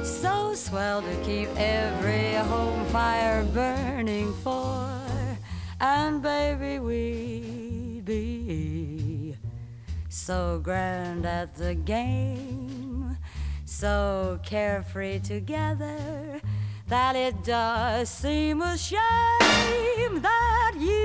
So swell to keep every home fire burning for. And baby, we'd be so grand at the game, so carefree together, that it does seem a shame that you